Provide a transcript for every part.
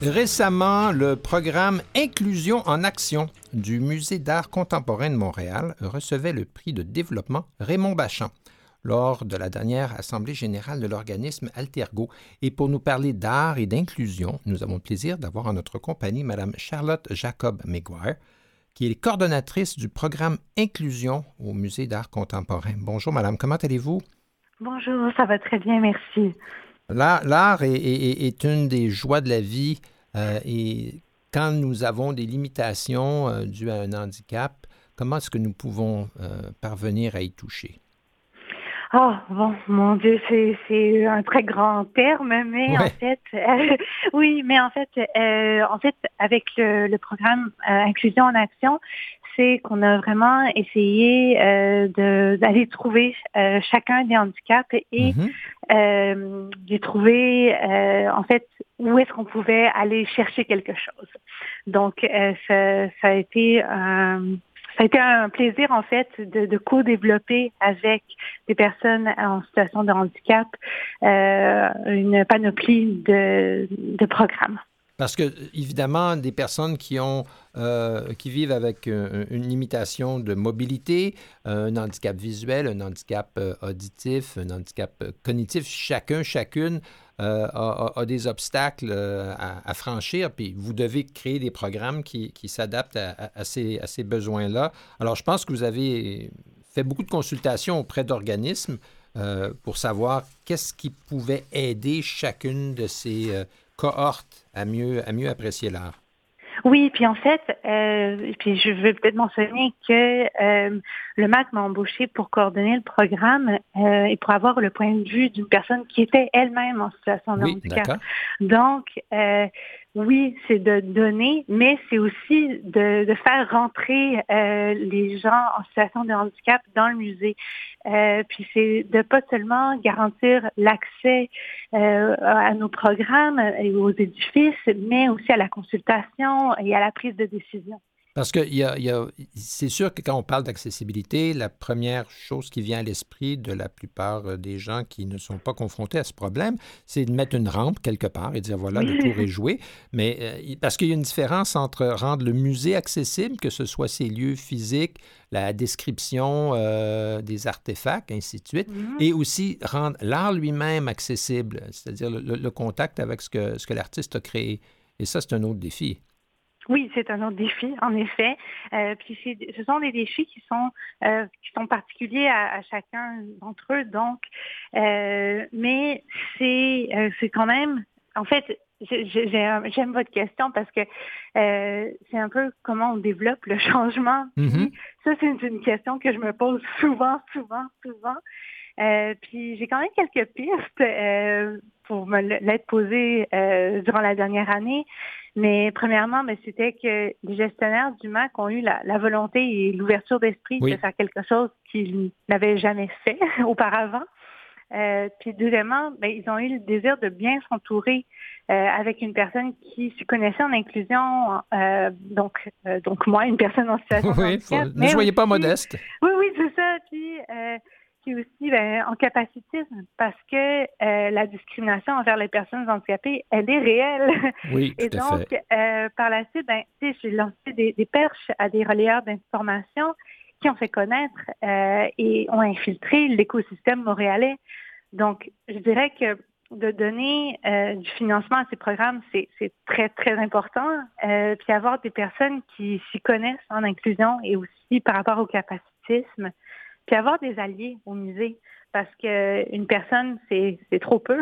Récemment, le programme Inclusion en action du Musée d'art contemporain de Montréal recevait le prix de développement Raymond Bachand lors de la dernière Assemblée générale de l'organisme Altergo. Et pour nous parler d'art et d'inclusion, nous avons le plaisir d'avoir en notre compagnie Mme Charlotte Jacob-Maguire, qui est coordonnatrice du programme Inclusion au Musée d'art contemporain. Bonjour, Madame, comment allez-vous? Bonjour, ça va très bien, merci. L'art est une des joies de la vie et quand nous avons des limitations dues à un handicap, comment est-ce que nous pouvons parvenir à y toucher? Oh, bon, mon Dieu, c'est un très grand terme, mais Oui. en fait, oui, mais en fait, avec le programme Inclusion en action, c'est qu'on a vraiment essayé d'aller trouver chacun des handicaps et Mhm. de trouver, en fait, où est-ce qu'on pouvait aller chercher quelque chose. Donc, ça a été ça a été un plaisir, en fait, de co-développer avec des personnes en situation de handicap une panoplie de programmes. Parce que, évidemment, des personnes qui vivent avec une limitation de mobilité, un handicap visuel, un handicap auditif, un handicap cognitif, chacune a des obstacles à franchir, puis vous devez créer des programmes qui s'adaptent à ces besoins-là. Alors, je pense que vous avez fait beaucoup de consultations auprès d'organismes pour savoir qu'est-ce qui pouvait aider chacune de ces cohorte à mieux apprécier l'art. Oui, puis en fait, puis je veux peut-être mentionner que le MAC m'a embauché pour coordonner le programme et pour avoir le point de vue d'une personne qui était elle-même en situation de Oui, handicap. d'accord. Donc, oui, c'est de donner, mais c'est aussi de faire rentrer les gens en situation de handicap dans le musée. Puis c'est de pas seulement garantir l'accès à nos programmes et aux édifices, mais aussi à la consultation et à la prise de décision. Parce que c'est sûr que quand on parle d'accessibilité, la première chose qui vient à l'esprit de la plupart des gens qui ne sont pas confrontés à ce problème, c'est de mettre une rampe quelque part et dire voilà, le Oui. tour est joué. Mais parce qu'il y a une différence entre rendre le musée accessible, que ce soit ses lieux physiques, la description des artefacts, ainsi de suite, Mhm. et aussi rendre l'art lui-même accessible, c'est-à-dire le contact avec ce que l'artiste a créé. Et ça, c'est un autre défi. Oui, c'est un autre défi, en effet. Puis ce sont des défis qui sont particuliers à chacun d'entre eux. Donc, mais c'est quand même, en fait, j'aime votre question parce que c'est un peu comment on développe le changement. Puis Mhm. ça, c'est une question que je me pose souvent, souvent, souvent. Puis j'ai quand même quelques pistes pour me l'être posée durant la dernière année. Mais premièrement, c'était que les gestionnaires du MAC ont eu la volonté et l'ouverture d'esprit de Oui. faire quelque chose qu'ils n'avaient jamais fait auparavant. Puis deuxièmement, ils ont eu le désir de bien s'entourer avec une personne qui se connaissait en inclusion, donc moi, une personne en situation de Oui, handicap, ne mais soyez pas aussi, modeste. oui, oui, c'est ça, puis aussi en capacitisme, parce que la discrimination envers les personnes handicapées, elle est réelle. Oui, Et tout à donc, fait. par la suite, tu sais, j'ai lancé des perches à des relayeurs d'information qui ont fait connaître et ont infiltré l'écosystème montréalais. Donc, je dirais que de donner du financement à ces programmes, c'est très, très important. Puis avoir des personnes qui s'y connaissent en inclusion et aussi par rapport au capacitisme, puis avoir des alliés au musée. Parce qu'une personne, c'est trop peu.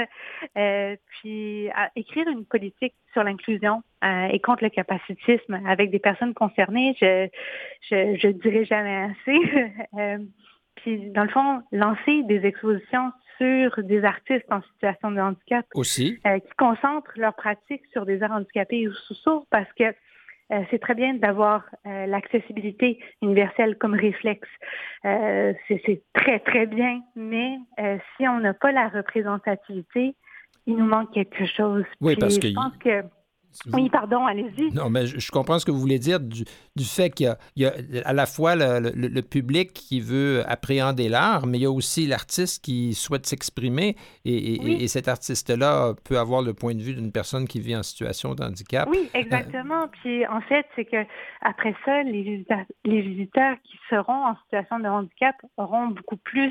Puis écrire une politique sur l'inclusion et contre le capacitisme avec des personnes concernées, je dirais jamais assez. Puis, dans le fond, lancer des expositions sur des artistes en situation de handicap Aussi, qui concentrent leurs pratiques sur des arts handicapés ou sous-sourds parce que c'est très bien d'avoir l'accessibilité universelle comme réflexe. C'est très, très bien, mais si on n'a pas la représentativité, il nous manque quelque chose. oui, parce Puis que je pense que Oui, pardon, allez-y. Non, mais je comprends ce que vous voulez dire du fait qu'il y a à la fois le public qui veut appréhender l'art, mais il y a aussi l'artiste qui souhaite s'exprimer Oui. et cet artiste-là peut avoir le point de vue d'une personne qui vit en situation de handicap. Oui, exactement. Puis en fait, c'est que après ça, les visiteurs qui seront en situation de handicap auront beaucoup plus,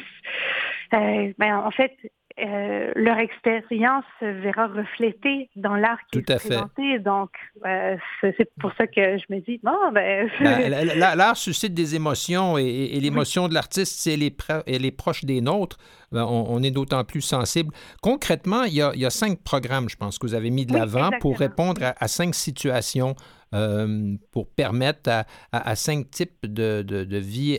en fait, leur expérience se verra reflétée dans l'art qui Tout est à fait. présenté. Donc, c'est pour ça que je me dis, bon, ben... L'art suscite des émotions et l'émotion de l'artiste, si elle est proche des nôtres, ben, on est d'autant plus sensible. Concrètement, il y a 5 programmes, je pense, que vous avez mis de l'avant pour répondre à 5 situations, pour permettre à 5 types de vie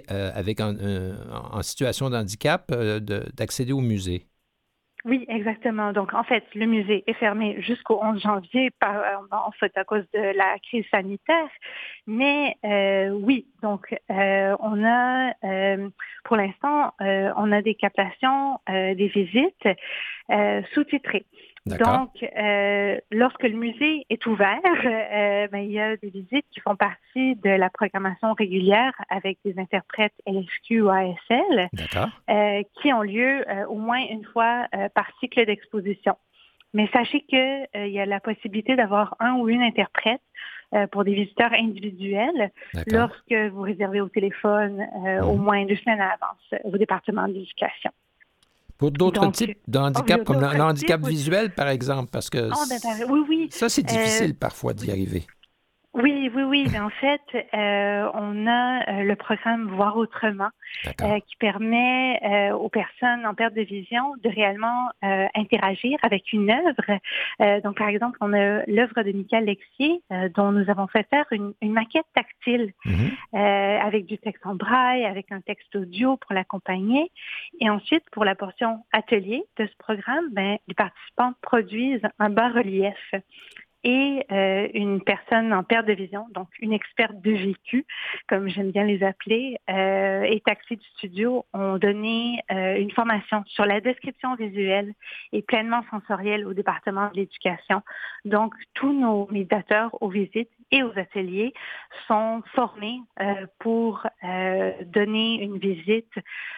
en situation de handicap d'accéder au musée. Oui, exactement. Donc, en fait, le musée est fermé jusqu'au 11 janvier, en fait, à cause de la crise sanitaire. Mais oui, donc, on a, pour l'instant, on a des captations, des visites sous-titrées. D'accord. Donc, lorsque le musée est ouvert, il y a des visites qui font partie de la programmation régulière avec des interprètes LFQ ou ASL, qui ont lieu au moins une fois par cycle d'exposition. Mais sachez qu'il y a la possibilité d'avoir un ou une interprète pour des visiteurs individuels lorsque vous réservez au téléphone au moins 2 semaines à l'avance au département de l'éducation. Pour d'autres types de handicap, comme le handicap visuel, par exemple, parce que oui. Ça, c'est difficile parfois d'y arriver. Oui. Mais en fait, on a le programme Voir autrement qui permet aux personnes en perte de vision de réellement interagir avec une œuvre. Donc, par exemple, on a l'œuvre de Michael Lexier dont nous avons fait faire une maquette tactile avec du texte en braille, avec un texte audio pour l'accompagner. Et ensuite, pour la portion atelier de ce programme, les participants produisent un bas-relief. Et une personne en perte de vision, donc une experte de vécu, comme j'aime bien les appeler, et Taxi du studio ont donné une formation sur la description visuelle et pleinement sensorielle au département de l'éducation. Donc, tous nos médiateurs aux visites et aux ateliers sont formés pour donner une visite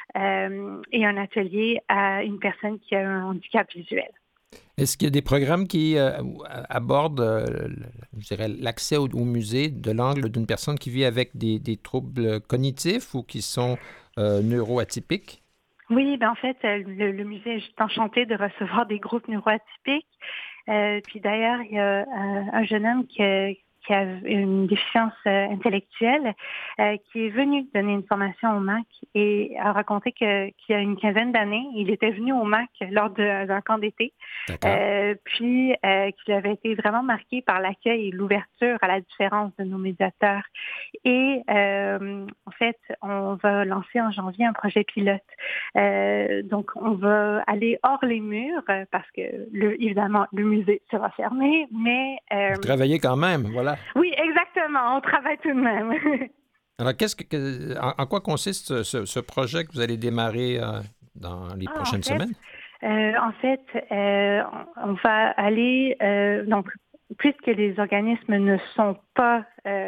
et un atelier à une personne qui a un handicap visuel. Est-ce qu'il y a des programmes qui abordent, je dirais, l'accès au musée de l'angle d'une personne qui vit avec des troubles cognitifs ou qui sont neuroatypiques? Oui, en fait, le musée est enchanté de recevoir des groupes neuroatypiques. Puis d'ailleurs, il y a un jeune homme qui a une déficience intellectuelle, qui est venu donner une formation au MAC et a raconté qu'il y a une quinzaine d'années, il était venu au MAC lors d'un camp d'été, puis qu'il avait été vraiment marqué par l'accueil et l'ouverture à la différence de nos médiateurs. Et en fait, on va lancer en janvier un projet pilote. Donc, on va aller hors les murs parce que, évidemment, le musée sera fermé, mais... Vous travaillez quand même, voilà. Oui, exactement. On travaille tout de même. Alors, en quoi consiste ce projet que vous allez démarrer dans les prochaines semaines? En fait, on va aller... donc, puisque les organismes ne sont pas...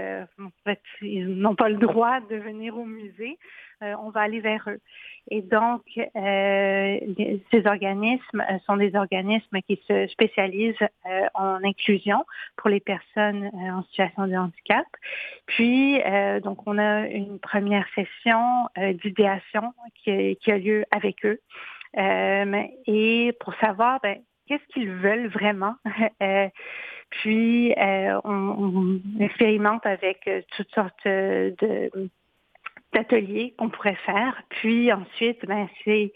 ils n'ont pas le droit de venir au musée, on va aller vers eux. Et donc, ces organismes sont des organismes qui se spécialisent en inclusion pour les personnes en situation de handicap. Puis, donc, on a une première session d'idéation qui a lieu avec eux. Et pour savoir qu'est-ce qu'ils veulent vraiment. Puis, on expérimente avec toutes sortes d'ateliers qu'on pourrait faire. Puis ensuite, c'est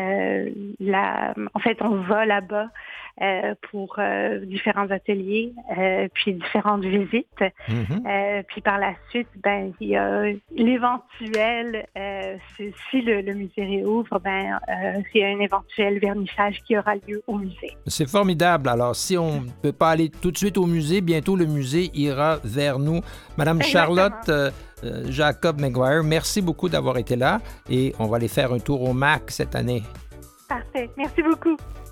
en fait, on va là-bas pour différents ateliers, puis différentes visites. Puis par la suite, il y a l'éventuel, si le musée réouvre, il y a un éventuel vernissage qui aura lieu au musée. C'est formidable. Alors, si on ne peut pas aller tout de suite au musée, bientôt le musée ira vers nous. Madame Charlotte Jacob Maguire, merci beaucoup d'avoir été là et on va aller faire un tour au MAC cette année. Parfait. Merci beaucoup.